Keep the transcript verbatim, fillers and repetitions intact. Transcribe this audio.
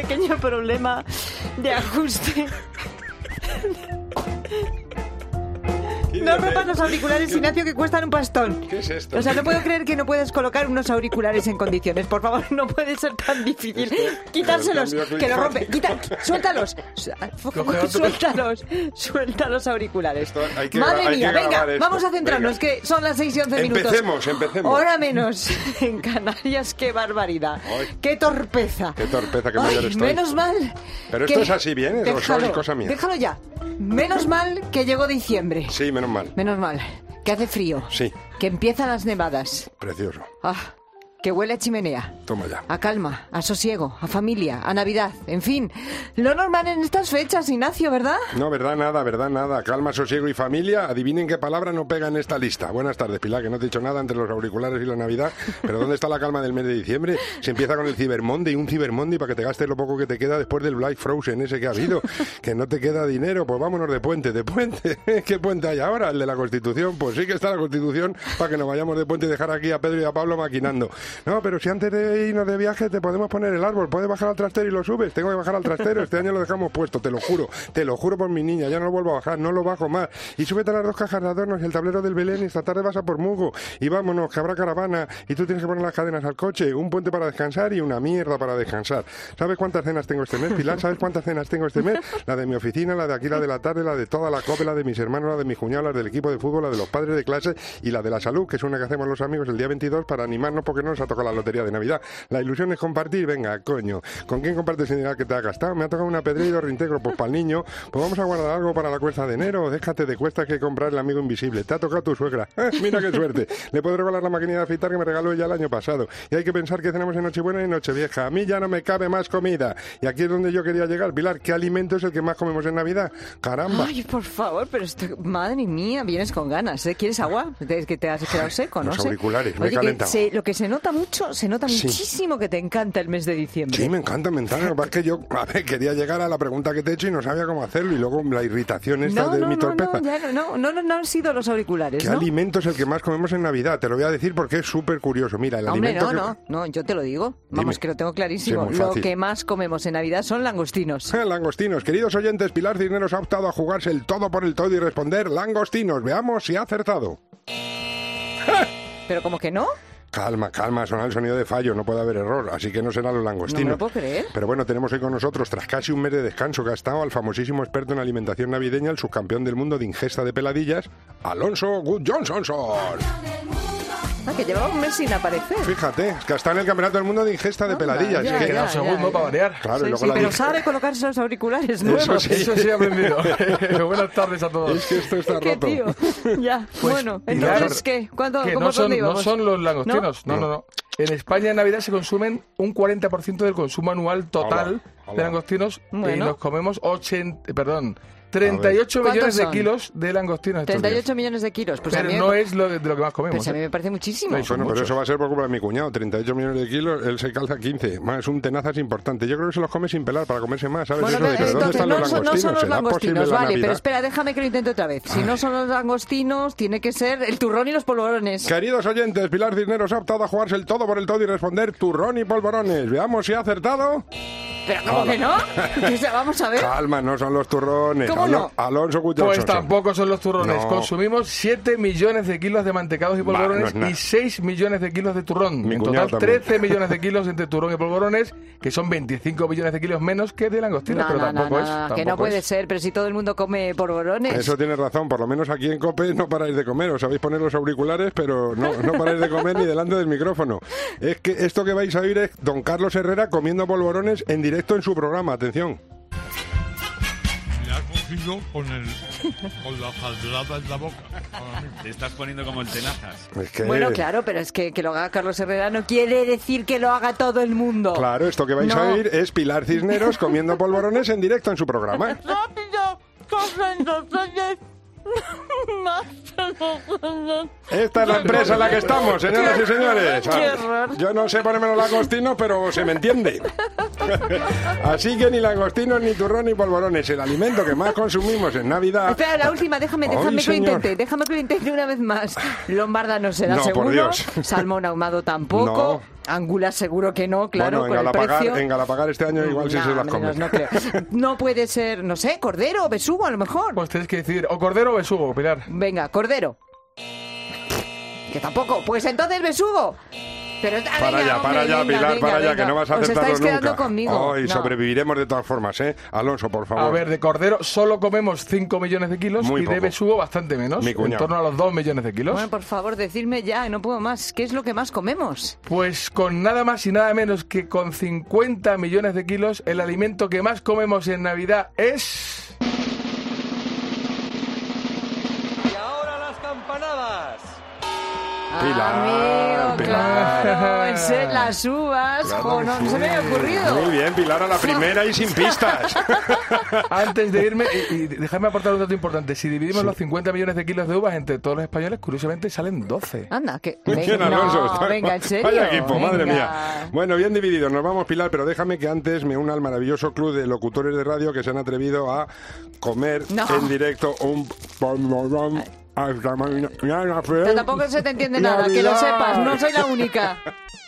pequeño problema de ajuste. No rompas los auriculares, Ignacio, que cuestan un pastón. ¿Qué es esto? O sea, no puedo creer que no puedes colocar unos auriculares en condiciones. Por favor, no puede ser tan difícil. Quitárselos, que lo rompe. Quita, suéltalos. Suéltalos. Suelta los auriculares. Que, Madre mía, venga, vamos a centrarnos, venga. Que son las seis y once minutos. Empecemos, empecemos. Hora menos en Canarias. Qué barbaridad. Ay. Qué torpeza. Qué torpeza, qué Ay, mayor estoy. Menos mal. Pero esto que... es así bien, ¿eh? Déjalo, es cosa mía. Déjalo ya. Menos mal que llegó diciembre. Sí, menos mal. Menos mal. Que hace frío. Sí. Que empiezan las nevadas. Precioso. Ah, que huele a chimenea. Toma ya. A calma, a sosiego, a familia, a Navidad, en fin. Lo normal en estas fechas, Ignacio, ¿verdad? No, verdad nada, verdad nada. Calma, sosiego y familia. Adivinen qué palabra no pega en esta lista. Buenas tardes, Pilar, que no te he dicho nada entre los auriculares y la Navidad. Pero ¿dónde está la calma del mes de diciembre? Se empieza con el Cyber Monday, un Cyber Monday para que te gastes lo poco que te queda después del Black Frozen ese que ha habido. Que no te queda dinero. Pues vámonos de puente, de puente. ¿Qué puente hay ahora? El de la Constitución. Pues sí que está la Constitución para que nos vayamos de puente y dejar aquí a Pedro y a Pablo maquinando. No, pero si antes de irnos de viaje te podemos poner el árbol, puedes bajar al trastero y lo subes. Tengo que bajar al trastero, este año lo dejamos puesto, te lo juro, te lo juro por mi niña, ya no lo vuelvo a bajar, no lo bajo más. Y súbete a las dos cajas de adornos y el tablero del Belén y esta tarde vas a por Mugo. Y vámonos, que habrá caravana y tú tienes que poner las cadenas al coche, un puente para descansar y una mierda para descansar. ¿Sabes cuántas cenas tengo este mes, Pilar? ¿Sabes cuántas cenas tengo este mes? La de mi oficina, la de aquí, la de la tarde, la de toda la COPE, la de mis hermanos, la de mis cuñados, la del equipo de fútbol, la de los padres de clase y la de la salud, que es una que hacemos los amigos el día veintidós para animarnos porque no nos ha tocado la lotería de Navidad. La ilusión es compartir, venga, coño. ¿Con quién compartes el dinero que te ha gastado? Me ha tocado una pedrera y dos reintegros, pues para el niño. Pues vamos a guardar algo para la cuesta de enero. Déjate de cuesta que comprar el amigo invisible. Te ha tocado tu suegra. Eh, mira qué suerte. Le puedo regalar la maquinilla de afeitar que me regaló ella el año pasado. Y hay que pensar que cenamos en Nochebuena y Nochevieja. A mí ya no me cabe más comida. Y aquí es donde yo quería llegar. Pilar, ¿qué alimento es el que más comemos en Navidad? Caramba. Ay, por favor, pero esto, madre mía, vienes con ganas, ¿eh? ¿Quieres agua? Es que te has quedado seco, ¿no? Los sé. auriculares, me he Oye, calentado. Se, lo que se nota mucho, se nota sí. muchísimo que te encanta el mes de diciembre. Sí, me encanta, me encanta. Lo que pasa es que yo, a ver, quería llegar a la pregunta que te he hecho y no sabía cómo hacerlo. Y luego la irritación esta no, de no, mi torpeza. No, ya, no, no, no, no han sido los auriculares, ¿Qué ¿no? alimento es el que más comemos en Navidad? Te lo voy a decir porque es súper curioso. Mira, el Hombre, alimento no, que... no, no, yo te lo digo. Vamos, Dime. que lo tengo clarísimo. Sí, lo que más comemos en Navidad son langostinos. Langostinos. Queridos oyentes, Pilar Cisneros ha optado a jugarse el todo por el todo y responder langostinos. Veamos si ha acertado. ¿Pero como que no? Calma, calma, suena el sonido de fallo, no puede haber error, así que no serán los langostinos. No me lo puedo creer. Pero bueno, tenemos hoy con nosotros, tras casi un mes de descanso que ha estado, al famosísimo experto en alimentación navideña, el subcampeón del mundo de ingesta de peladillas, Alonso Good Johnson. Ah, que llevaba un mes sin aparecer. Fíjate, es que está en el campeonato del mundo de ingesta de Anda, peladillas. ya, es que Queda un segundo para variar. Claro, Sí, y luego sí, la pero dije- sabe colocarse los auriculares nuevos. sí. Eso sí he aprendido. Buenas tardes a todos. Es que esto está ¿Qué roto. tío? Ya, Pues, bueno, Pilar, entonces, ¿qué? ¿Cuánto, Que cómo no son, dónde no íbamos? son los langostinos. No, ¿No? no, no. En España en Navidad se consumen un cuarenta por ciento del consumo anual total Hola, hola. de langostinos Bueno. y nos comemos ochenta, perdón, treinta y ocho ¿Cuántos millones de son? kilos de langostinos estos treinta y ocho días. millones de kilos. Pues a Pero mí me- no es lo de, de lo que más comemos. Pues a mí ¿eh? me parece muchísimo. No, son Bueno, pero muchos. eso va a ser por culpa de mi cuñado, treinta y ocho millones de kilos, él se calza quince, más un tenazas importante. Yo creo que se los come sin pelar para comerse más, ¿sabes? Bueno, Eso de, pero ¿pero ¿dónde entonces están no los son, no langostinos? son los ¿Será posible langostinos, la vale, Navidad? pero espera, déjame que lo intente otra vez. Si no son los langostinos, tiene que ser el turrón y los polvorones. Queridos oyentes, Pilar Cisneros ha optado a jugarse el todo por el todo y responder turrón y polvorones. Veamos si ha acertado. ¿Pero cómo que no? O sea, vamos a ver. Calma, no son los turrones. ¿Cómo no? Alonso Good Pues Johnson. tampoco son los turrones. No. Consumimos siete millones de kilos de mantecados y polvorones no es nada. y seis millones de kilos de turrón. Mi en cuñado total, también. trece millones de kilos entre turrón y polvorones, que son veinticinco millones de kilos menos que de langostinos. No, pero no, no, tampoco no, es. no, que tampoco no puede es. ser, pero si todo el mundo come polvorones. Eso tienes razón, por lo menos aquí en COPE no paráis de comer, os sabéis poner los auriculares, pero no, no paráis de comer ni delante del micrófono. Es que esto que vais a oír es don Carlos Herrera comiendo polvorones en directo en su programa, atención. Me ha cogido con, el, con la jaldrada en la boca. Ahora mismo. Te estás poniendo como el tenazas. Es que... Bueno, claro, pero es que que lo haga Carlos Herrera no quiere decir que lo haga todo el mundo. Claro, esto que vais No. a oír es Pilar Cisneros comiendo polvorones en directo en su programa. ¡Rápido! ¡Corren los reyes! Esta es la empresa en la que estamos, señoras y señores. Qué horror. Yo no sé ponerme los langostinos, pero se me entiende. Así que ni langostinos, ni turrón, ni polvorones. El alimento que más consumimos en Navidad... Espera, la última, déjame, déjame Ay, que lo señor. intente, déjame que lo intente una vez más. Lombarda no será No, por seguro, Dios. salmón ahumado tampoco, angulas seguro que no, claro, bueno, en con el Galapagar, precio. en Galapagar este año igual sí No, se las menos, come. no creo. No puede ser, no sé, cordero o besugo a lo mejor. Pues tenéis que decir o cordero o besugo, Pilar. Venga, cordero. Que tampoco, pues entonces besugo. Pero, ah, Para venga, allá, hombre, para allá, venga, Pilar, venga, para allá, venga. que no vas a Os acertarlo estáis quedando nunca. conmigo. Oh, y No. sobreviviremos de todas formas, ¿eh? Alonso, por favor. A ver, de cordero solo comemos cinco millones de kilos Muy y de poco. besugo bastante menos, Mi en cuñado. torno a los dos millones de kilos. Bueno, por favor, decidme ya, no puedo más. ¿Qué es lo que más comemos? Pues con nada más y nada menos que con cincuenta millones de kilos, el alimento que más comemos en Navidad es... Y ahora las campanadas. Pilar, Amigo, Pilar. claro, ese, las uvas. Claro jo, que no, no sí. se me había ocurrido. Muy bien, Pilar, a la primera y sin pistas. Antes de irme, y, y dejadme aportar un dato importante. Si dividimos los cincuenta millones de kilos de uvas entre todos los españoles, curiosamente salen doce. Anda, que... Muy bien, venga, Alonso. no, Está- venga, en serio. Vaya equipo, madre Venga. mía. Bueno, bien divididos. Nos vamos, Pilar, pero déjame que antes me una al maravilloso club de locutores de radio que se han atrevido a comer No. en directo un polvorón hasta mañana. Pero tampoco se te entiende nada, que lo sepas, no soy la única.